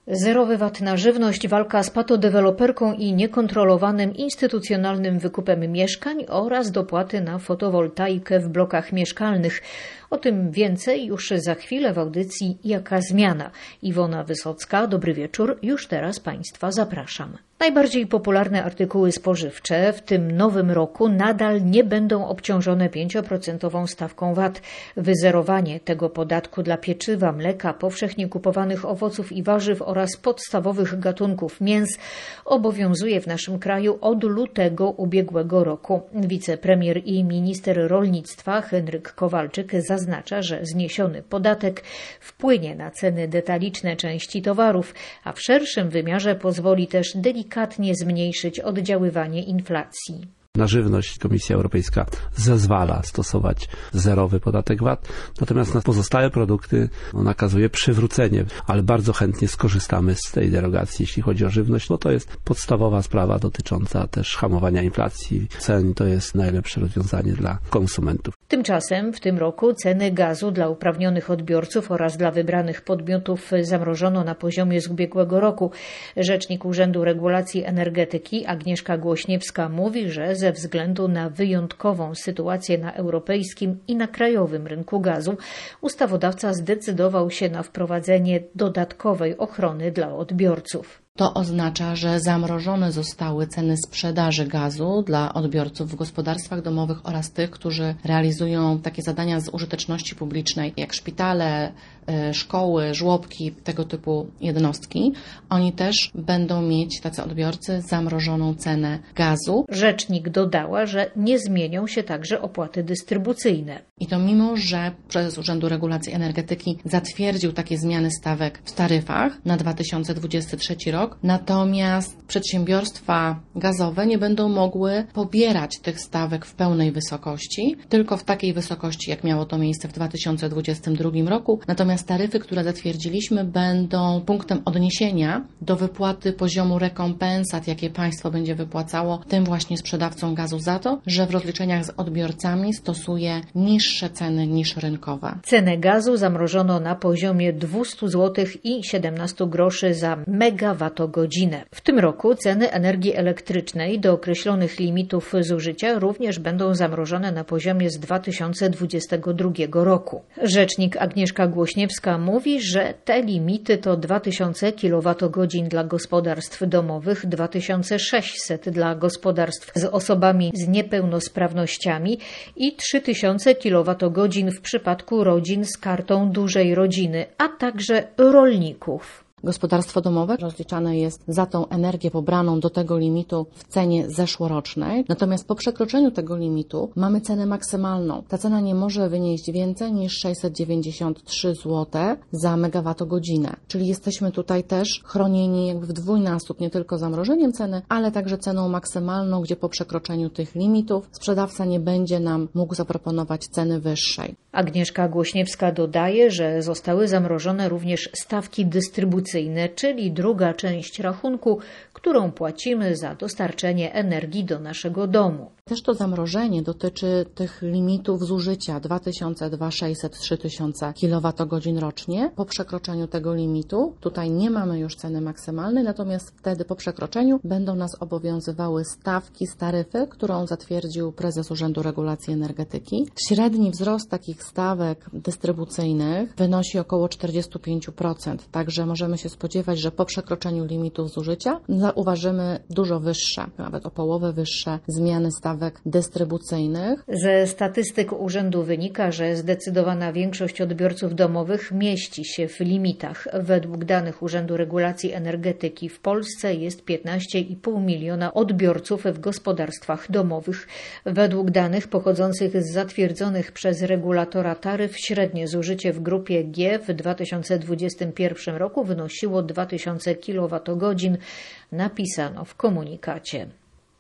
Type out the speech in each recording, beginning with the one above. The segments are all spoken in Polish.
Zerowy VAT na żywność, walka z patodeweloperką i niekontrolowanym instytucjonalnym wykupem mieszkań oraz dopłaty na fotowoltaikę w blokach mieszkalnych. O tym więcej już za chwilę w audycji Jaka zmiana? Iwona Wysocka, dobry wieczór, już teraz Państwa zapraszam. Najbardziej popularne artykuły spożywcze w tym nowym roku nadal nie będą obciążone 5% stawką VAT. Wyzerowanie tego podatku dla pieczywa, mleka, powszechnie kupowanych owoców i warzyw oraz podstawowych gatunków mięs obowiązuje w naszym kraju od lutego ubiegłego roku. Wicepremier i minister rolnictwa Henryk Kowalczyk zaznacza, że zniesiony podatek wpłynie na ceny detaliczne części towarów, a w szerszym wymiarze pozwoli też delikatnie zmniejszyć oddziaływanie inflacji. Na żywność Komisja Europejska zezwala stosować zerowy podatek VAT, natomiast na pozostałe produkty nakazuje przywrócenie, ale bardzo chętnie skorzystamy z tej derogacji, jeśli chodzi o żywność, bo to jest podstawowa sprawa dotycząca też hamowania inflacji cen. To jest najlepsze rozwiązanie dla konsumentów. Tymczasem w tym roku ceny gazu dla uprawnionych odbiorców oraz dla wybranych podmiotów zamrożono na poziomie z ubiegłego roku. Rzecznik Urzędu Regulacji Energetyki Agnieszka Głośniewska mówi, że ze względu na wyjątkową sytuację na europejskim i na krajowym rynku gazu ustawodawca zdecydował się na wprowadzenie dodatkowej ochrony dla odbiorców. To oznacza, że zamrożone zostały ceny sprzedaży gazu dla odbiorców w gospodarstwach domowych oraz tych, którzy realizują takie zadania z użyteczności publicznej, jak szpitale, szkoły, żłobki, tego typu jednostki. Oni też będą mieć, tacy odbiorcy, zamrożoną cenę gazu. Rzecznik dodała, że nie zmienią się także opłaty dystrybucyjne. I to mimo, że prezes Urzędu Regulacji Energetyki zatwierdził takie zmiany stawek w taryfach na 2023 rok, natomiast przedsiębiorstwa gazowe nie będą mogły pobierać tych stawek w pełnej wysokości, tylko w takiej wysokości, jak miało to miejsce w 2022 roku. Natomiast taryfy, które zatwierdziliśmy, będą punktem odniesienia do wypłaty poziomu rekompensat, jakie państwo będzie wypłacało tym właśnie sprzedawcom gazu za to, że w rozliczeniach z odbiorcami stosuje niższe ceny niż rynkowe. Cenę gazu zamrożono na poziomie 200 zł i 17 groszy za megawattogodzinę. W tym roku ceny energii elektrycznej do określonych limitów zużycia również będą zamrożone na poziomie z 2022 roku. Rzecznik Agnieszka Głośniewska mówi, że te limity to 2000 kWh dla gospodarstw domowych, 2600 dla gospodarstw z osobami z niepełnosprawnościami i 3000 kWh w przypadku rodzin z kartą dużej rodziny, a także rolników. Gospodarstwo domowe rozliczane jest za tą energię pobraną do tego limitu w cenie zeszłorocznej, natomiast po przekroczeniu tego limitu mamy cenę maksymalną. Ta cena nie może wynieść więcej niż 693 zł za megawattogodzinę, czyli jesteśmy tutaj też chronieni jakby w dwójnasób, nie tylko zamrożeniem ceny, ale także ceną maksymalną, gdzie po przekroczeniu tych limitów sprzedawca nie będzie nam mógł zaproponować ceny wyższej. Agnieszka Głośniewska dodaje, że zostały zamrożone również stawki dystrybucyjne, czyli druga część rachunku, którą płacimy za dostarczenie energii do naszego domu. Też to zamrożenie dotyczy tych limitów zużycia 2000, 2600, 3000 kWh rocznie. Po przekroczeniu tego limitu, tutaj nie mamy już ceny maksymalnej, natomiast wtedy po przekroczeniu będą nas obowiązywały stawki z taryfy, którą zatwierdził prezes Urzędu Regulacji Energetyki. Średni wzrost takich stawek dystrybucyjnych wynosi około 45%, także możemy się spodziewać, że po przekroczeniu limitów zużycia zauważymy dużo wyższe, nawet o połowę wyższe zmiany stawek dystrybucyjnych. Ze statystyk urzędu wynika, że zdecydowana większość odbiorców domowych mieści się w limitach. Według danych Urzędu Regulacji Energetyki w Polsce jest 15,5 miliona odbiorców w gospodarstwach domowych. Według danych pochodzących z zatwierdzonych przez regulatora taryf średnie zużycie w grupie G w 2021 roku wynosiło 2000 kWh, napisano w komunikacie.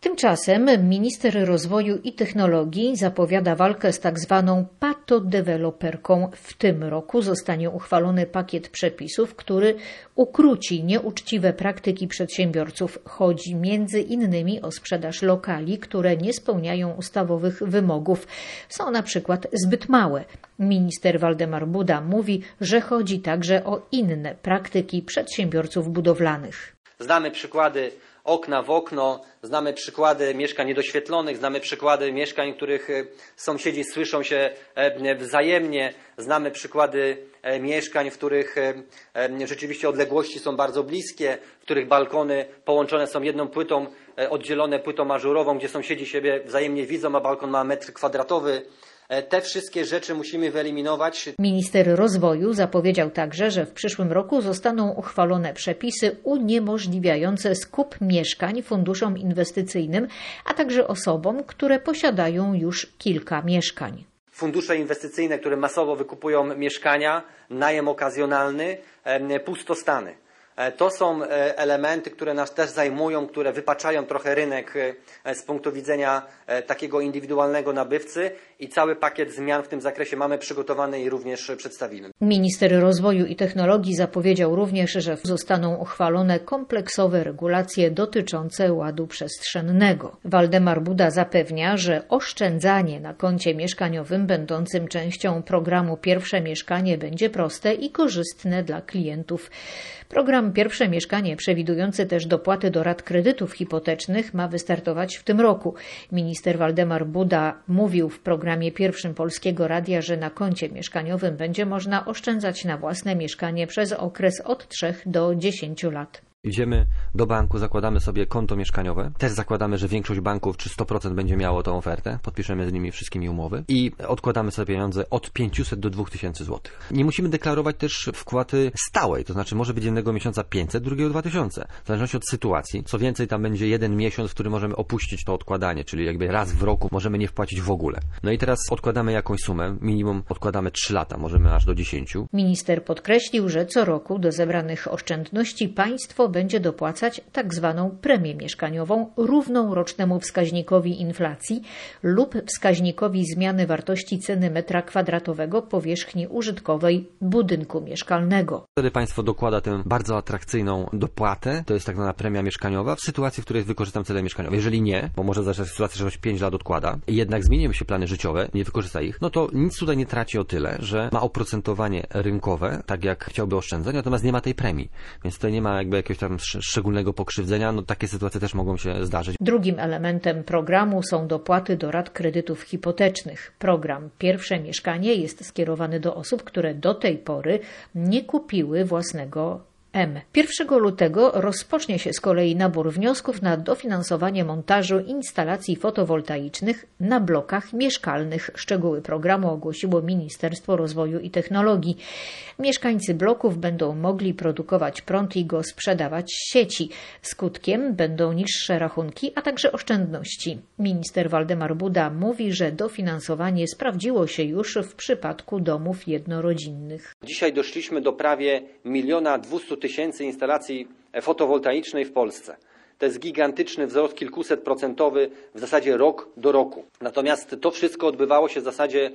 Tymczasem minister rozwoju i technologii zapowiada walkę z tak zwaną patodeweloperką. W tym roku zostanie uchwalony pakiet przepisów, który ukróci nieuczciwe praktyki przedsiębiorców. Chodzi między innymi o sprzedaż lokali, które nie spełniają ustawowych wymogów. Są na przykład zbyt małe. Minister Waldemar Buda mówi, że chodzi także o inne praktyki przedsiębiorców budowlanych. Znamy przykłady okna w okno, znamy przykłady mieszkań niedoświetlonych, znamy przykłady mieszkań, w których sąsiedzi słyszą się wzajemnie, znamy przykłady mieszkań, w których rzeczywiście odległości są bardzo bliskie, w których balkony połączone są jedną płytą, oddzielone płytą ażurową, gdzie sąsiedzi siebie wzajemnie widzą, a balkon ma metr kwadratowy. Te wszystkie rzeczy musimy wyeliminować. Minister rozwoju zapowiedział także, że w przyszłym roku zostaną uchwalone przepisy uniemożliwiające skup mieszkań funduszom inwestycyjnym, a także osobom, które posiadają już kilka mieszkań. Fundusze inwestycyjne, które masowo wykupują mieszkania, najem okazjonalny, pustostany. To są elementy, które nas też zajmują, które wypaczają trochę rynek z punktu widzenia takiego indywidualnego nabywcy i cały pakiet zmian w tym zakresie mamy przygotowany i również przedstawimy. Minister rozwoju i technologii zapowiedział również, że zostaną uchwalone kompleksowe regulacje dotyczące ładu przestrzennego. Waldemar Buda zapewnia, że oszczędzanie na koncie mieszkaniowym będącym częścią programu Pierwsze Mieszkanie będzie proste i korzystne dla klientów. Program Pierwsze Mieszkanie, przewidujący też dopłaty do rat kredytów hipotecznych, ma wystartować w tym roku. Minister Waldemar Buda mówił w programie pierwszym Polskiego Radia, że na koncie mieszkaniowym będzie można oszczędzać na własne mieszkanie przez okres od 3 do 10 lat. Idziemy do banku, zakładamy sobie konto mieszkaniowe. Też zakładamy, że większość banków, czy 100% będzie miało tą ofertę. Podpiszemy z nimi wszystkimi umowy i odkładamy sobie pieniądze od 500 do 2000 zł. Nie musimy deklarować też wpłaty stałej, to znaczy może być jednego miesiąca 500, drugiego 2000. W zależności od sytuacji. Co więcej, tam będzie jeden miesiąc, w którym możemy opuścić to odkładanie, czyli jakby raz w roku możemy nie wpłacić w ogóle. No i teraz odkładamy jakąś sumę, minimum odkładamy 3 lata, możemy aż do 10. Minister podkreślił, że co roku do zebranych oszczędności państwo będzie dopłacać tak zwaną premię mieszkaniową równą rocznemu wskaźnikowi inflacji lub wskaźnikowi zmiany wartości ceny metra kwadratowego powierzchni użytkowej budynku mieszkalnego. Wtedy państwo dokłada tę bardzo atrakcyjną dopłatę, to jest tak zwana premia mieszkaniowa, w sytuacji, w której wykorzystam cele mieszkaniowe. Jeżeli nie, bo może zacząć sytuacja, że ktoś 5 lat odkłada i jednak zmienią się plany życiowe, nie wykorzysta ich, no to nic tutaj nie traci o tyle, że ma oprocentowanie rynkowe, tak jak chciałby oszczędzać, natomiast nie ma tej premii. Więc tutaj nie ma jakby jakiegoś tam szczególnego pokrzywdzenia, no takie sytuacje też mogą się zdarzyć. Drugim elementem programu są dopłaty do rat kredytów hipotecznych. Program Pierwsze Mieszkanie jest skierowany do osób, które do tej pory nie kupiły własnego M. 1 lutego rozpocznie się z kolei nabór wniosków na dofinansowanie montażu instalacji fotowoltaicznych na blokach mieszkalnych. Szczegóły programu ogłosiło Ministerstwo Rozwoju i Technologii. Mieszkańcy bloków będą mogli produkować prąd i go sprzedawać z sieci. Skutkiem będą niższe rachunki, a także oszczędności. Minister Waldemar Buda mówi, że dofinansowanie sprawdziło się już w przypadku domów jednorodzinnych. Dzisiaj doszliśmy do prawie 1 200 000 instalacji fotowoltaicznej w Polsce. To jest gigantyczny wzrost, kilkusetprocentowy w zasadzie rok do roku. Natomiast to wszystko odbywało się w zasadzie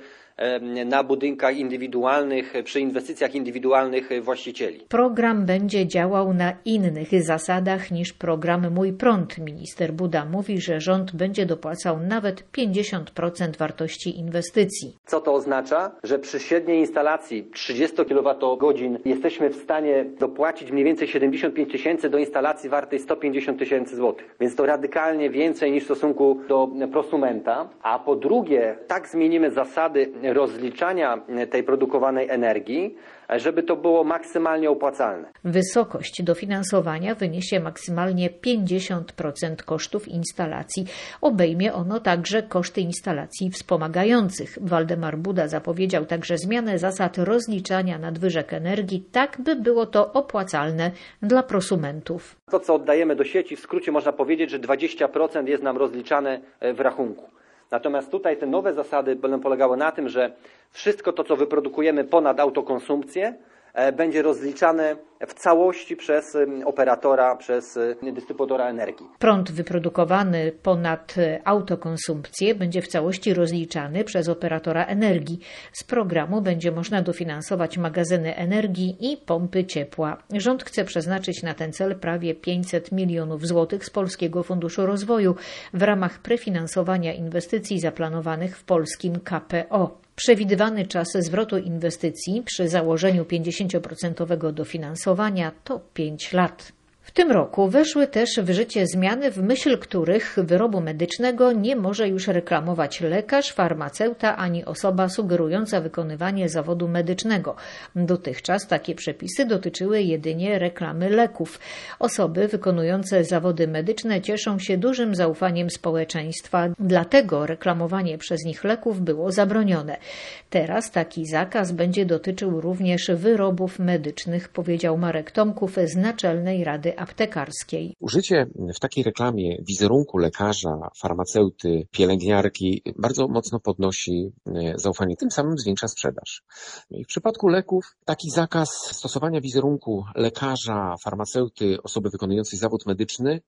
na budynkach indywidualnych, przy inwestycjach indywidualnych właścicieli. Program będzie działał na innych zasadach niż program Mój Prąd. Minister Buda mówi, że rząd będzie dopłacał nawet 50% wartości inwestycji. Co to oznacza? Że przy średniej instalacji 30 kWh jesteśmy w stanie dopłacić mniej więcej 75 000 do instalacji wartej 150 000 złotych. Więc to radykalnie więcej niż w stosunku do prosumenta. A po drugie, tak zmienimy zasady rozliczania tej produkowanej energii, żeby to było maksymalnie opłacalne. Wysokość dofinansowania wyniesie maksymalnie 50% kosztów instalacji. Obejmie ono także koszty instalacji wspomagających. Waldemar Buda zapowiedział także zmianę zasad rozliczania nadwyżek energii, tak by było to opłacalne dla prosumentów. To, co oddajemy do sieci, w skrócie można powiedzieć, że 20% jest nam rozliczane w rachunku. Natomiast tutaj te nowe zasady będą polegały na tym, że wszystko to, co wyprodukujemy ponad autokonsumpcję, będzie rozliczane w całości przez operatora, przez dystrybutora energii. Prąd wyprodukowany ponad autokonsumpcję będzie w całości rozliczany przez operatora energii. Z programu będzie można dofinansować magazyny energii i pompy ciepła. Rząd chce przeznaczyć na ten cel prawie 500 milionów złotych z Polskiego Funduszu Rozwoju w ramach prefinansowania inwestycji zaplanowanych w polskim KPO. Przewidywany czas zwrotu inwestycji przy założeniu 50% dofinansowania to 5 lat. W tym roku weszły też w życie zmiany, w myśl których wyrobu medycznego nie może już reklamować lekarz, farmaceuta ani osoba sugerująca wykonywanie zawodu medycznego. Dotychczas takie przepisy dotyczyły jedynie reklamy leków. Osoby wykonujące zawody medyczne cieszą się dużym zaufaniem społeczeństwa, dlatego reklamowanie przez nich leków było zabronione. Teraz taki zakaz będzie dotyczył również wyrobów medycznych, powiedział Marek Tomków z Naczelnej Rady Aptekarskiej. Użycie w takiej reklamie wizerunku lekarza, farmaceuty, pielęgniarki bardzo mocno podnosi zaufanie, tym samym zwiększa sprzedaż. I w przypadku leków taki zakaz stosowania wizerunku lekarza, farmaceuty, osoby wykonującej zawód medyczny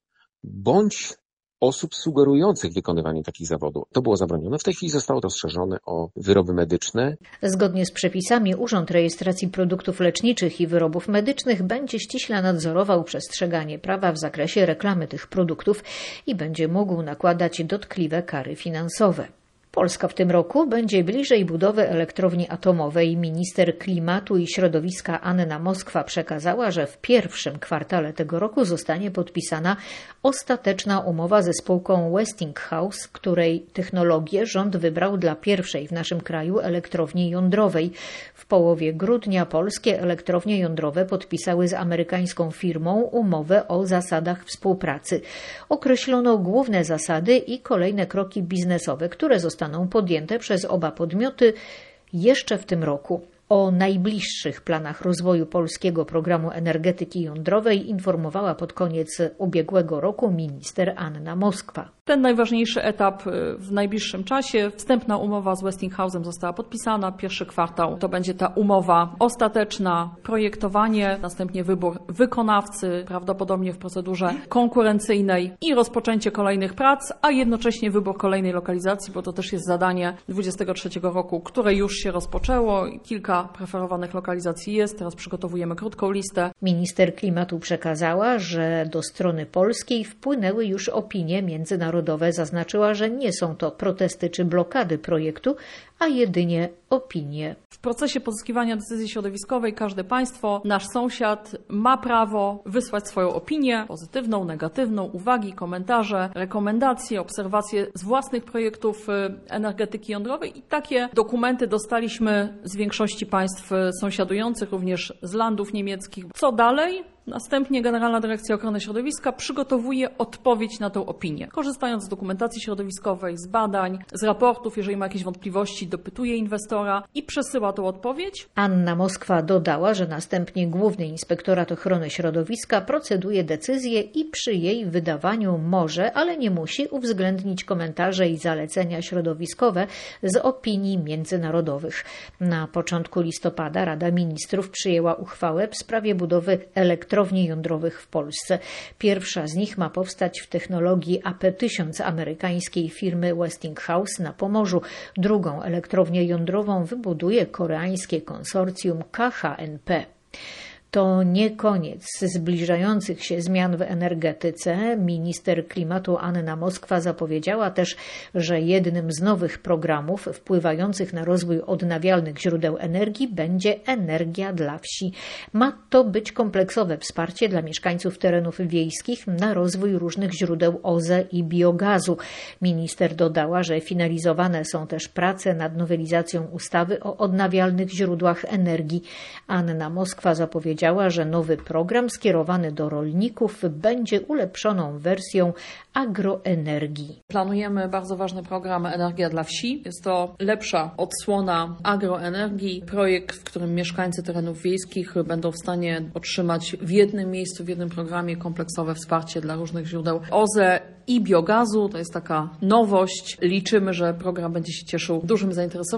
bądź osób sugerujących wykonywanie takich zawodów. To było zabronione. W tej chwili zostało rozszerzone o wyroby medyczne. Zgodnie z przepisami Urząd Rejestracji Produktów Leczniczych i Wyrobów Medycznych będzie ściśle nadzorował przestrzeganie prawa w zakresie reklamy tych produktów i będzie mógł nakładać dotkliwe kary finansowe. Polska w tym roku będzie bliżej budowy elektrowni atomowej. Minister Klimatu i Środowiska Anna Moskwa przekazała, że w pierwszym kwartale tego roku zostanie podpisana ostateczna umowa ze spółką Westinghouse, której technologię rząd wybrał dla pierwszej w naszym kraju elektrowni jądrowej. W połowie grudnia polskie elektrownie jądrowe podpisały z amerykańską firmą umowę o zasadach współpracy. Określono główne zasady i kolejne kroki biznesowe, które zostaną podjęte przez oba podmioty jeszcze w tym roku. O najbliższych planach rozwoju polskiego programu energetyki jądrowej informowała pod koniec ubiegłego roku minister Anna Moskwa. Ten najważniejszy etap w najbliższym czasie. Wstępna umowa z Westinghouse'em została podpisana. Pierwszy kwartał to będzie ta umowa ostateczna, projektowanie, następnie wybór wykonawcy, prawdopodobnie w procedurze konkurencyjnej i rozpoczęcie kolejnych prac, a jednocześnie wybór kolejnej lokalizacji, bo to też jest zadanie 2023 roku, które już się rozpoczęło. Kilka preferowanych lokalizacji jest. Teraz przygotowujemy krótką listę. Minister klimatu przekazała, że do strony polskiej wpłynęły już opinie międzynarodowe. Zaznaczyła, że nie są to protesty czy blokady projektu, a jedynie opinie. W procesie pozyskiwania decyzji środowiskowej każde państwo, nasz sąsiad ma prawo wysłać swoją opinię, pozytywną, negatywną, uwagi, komentarze, rekomendacje, obserwacje z własnych projektów energetyki jądrowej i takie dokumenty dostaliśmy z większości państw sąsiadujących, również z landów niemieckich. Co dalej? Następnie Generalna Dyrekcja Ochrony Środowiska przygotowuje odpowiedź na tę opinię. Korzystając z dokumentacji środowiskowej, z badań, z raportów, jeżeli ma jakieś wątpliwości, dopytuje inwestora i przesyła tą odpowiedź. Anna Moskwa dodała, że następnie Główny Inspektorat Ochrony Środowiska proceduje decyzję i przy jej wydawaniu może, ale nie musi uwzględnić komentarze i zalecenia środowiskowe z opinii międzynarodowych. Na początku listopada Rada Ministrów przyjęła uchwałę w sprawie budowy elektrowni jądrowych w Polsce. Pierwsza z nich ma powstać w technologii AP1000 amerykańskiej firmy Westinghouse na Pomorzu. Drugą elektrownię jądrową wybuduje koreańskie konsorcjum KHNP. To nie koniec zbliżających się zmian w energetyce. Minister klimatu Anna Moskwa zapowiedziała też, że jednym z nowych programów wpływających na rozwój odnawialnych źródeł energii będzie energia dla wsi. Ma to być kompleksowe wsparcie dla mieszkańców terenów wiejskich na rozwój różnych źródeł OZE i biogazu. Minister dodała, że finalizowane są też prace nad nowelizacją ustawy o odnawialnych źródłach energii. Anna Moskwa zapowiedziała, że nowy program skierowany do rolników będzie ulepszoną wersją agroenergii. Planujemy bardzo ważny program Energia dla wsi. Jest to lepsza odsłona agroenergii. Projekt, w którym mieszkańcy terenów wiejskich będą w stanie otrzymać w jednym miejscu, w jednym programie kompleksowe wsparcie dla różnych źródeł OZE i biogazu. To jest taka nowość. Liczymy, że program będzie się cieszył dużym zainteresowaniem.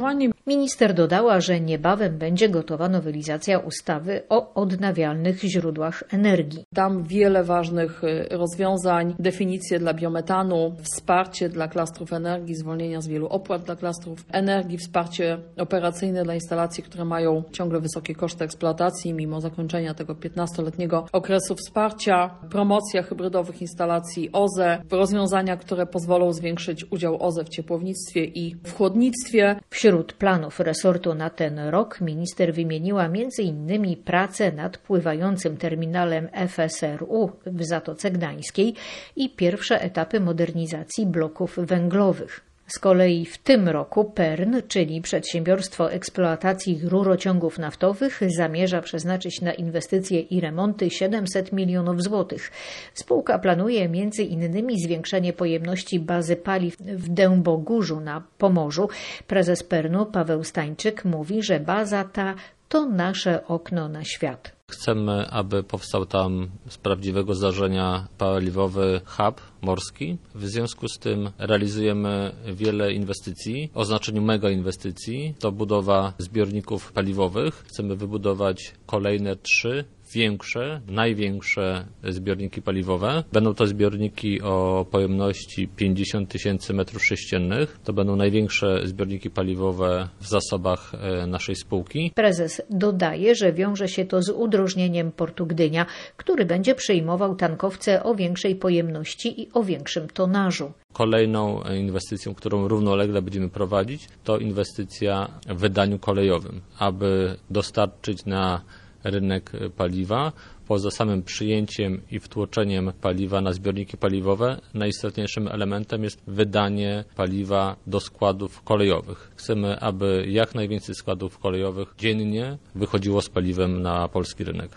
Minister dodała, że niebawem będzie gotowa nowelizacja ustawy o odnawialnych źródłach energii. Tam wiele ważnych rozwiązań, definicje dla biometanu, wsparcie dla klastrów energii, zwolnienia z wielu opłat dla klastrów energii, wsparcie operacyjne dla instalacji, które mają ciągle wysokie koszty eksploatacji mimo zakończenia tego 15-letniego okresu wsparcia, promocja hybrydowych instalacji OZE, rozwiązania, które pozwolą zwiększyć udział OZE w ciepłownictwie i w chłodnictwie. Wśród planów resortu na ten rok minister wymieniła m.in. pracę nad pływającym terminalem FSRU w Zatoce Gdańskiej i pierwsze etapy modernizacji bloków węglowych. Z kolei w tym roku PERN, czyli Przedsiębiorstwo Eksploatacji Rurociągów Naftowych, zamierza przeznaczyć na inwestycje i remonty 700 milionów złotych. Spółka planuje m.in. zwiększenie pojemności bazy paliw w Dębogórzu na Pomorzu. Prezes PERN-u Paweł Stańczyk mówi, że baza ta to nasze okno na świat. Chcemy, aby powstał tam z prawdziwego zdarzenia paliwowy hub morski. W związku z tym realizujemy wiele inwestycji o znaczeniu mega inwestycji. To budowa zbiorników paliwowych. Chcemy wybudować kolejne 3 większe, największe zbiorniki paliwowe. Będą to zbiorniki o pojemności 50 tysięcy m3. To będą największe zbiorniki paliwowe w zasobach naszej spółki. Prezes dodaje, że wiąże się to z udrożnieniem portu Gdynia, który będzie przyjmował tankowce o większej pojemności i o większym tonażu. Kolejną inwestycją, którą równolegle będziemy prowadzić, to inwestycja w wydaniu kolejowym, aby dostarczyć na rynek paliwa. Poza samym przyjęciem i wtłoczeniem paliwa na zbiorniki paliwowe, najistotniejszym elementem jest wydanie paliwa do składów kolejowych. Chcemy, aby jak najwięcej składów kolejowych dziennie wychodziło z paliwem na polski rynek.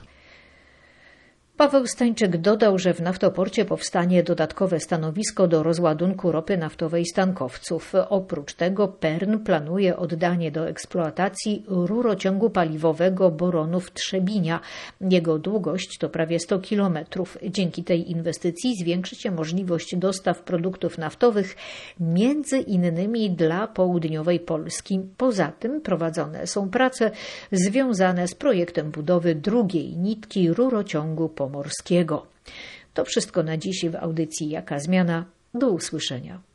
Paweł Stańczyk dodał, że w Naftoporcie powstanie dodatkowe stanowisko do rozładunku ropy naftowej z tankowców. Oprócz tego PERN planuje oddanie do eksploatacji rurociągu paliwowego Boronów-Trzebinia. Jego długość to prawie 100 kilometrów. Dzięki tej inwestycji zwiększy się możliwość dostaw produktów naftowych między innymi dla południowej Polski. Poza tym prowadzone są prace związane z projektem budowy drugiej nitki rurociągu pomorskiego. To wszystko na dziś w audycji Jaka Zmiana. Do usłyszenia.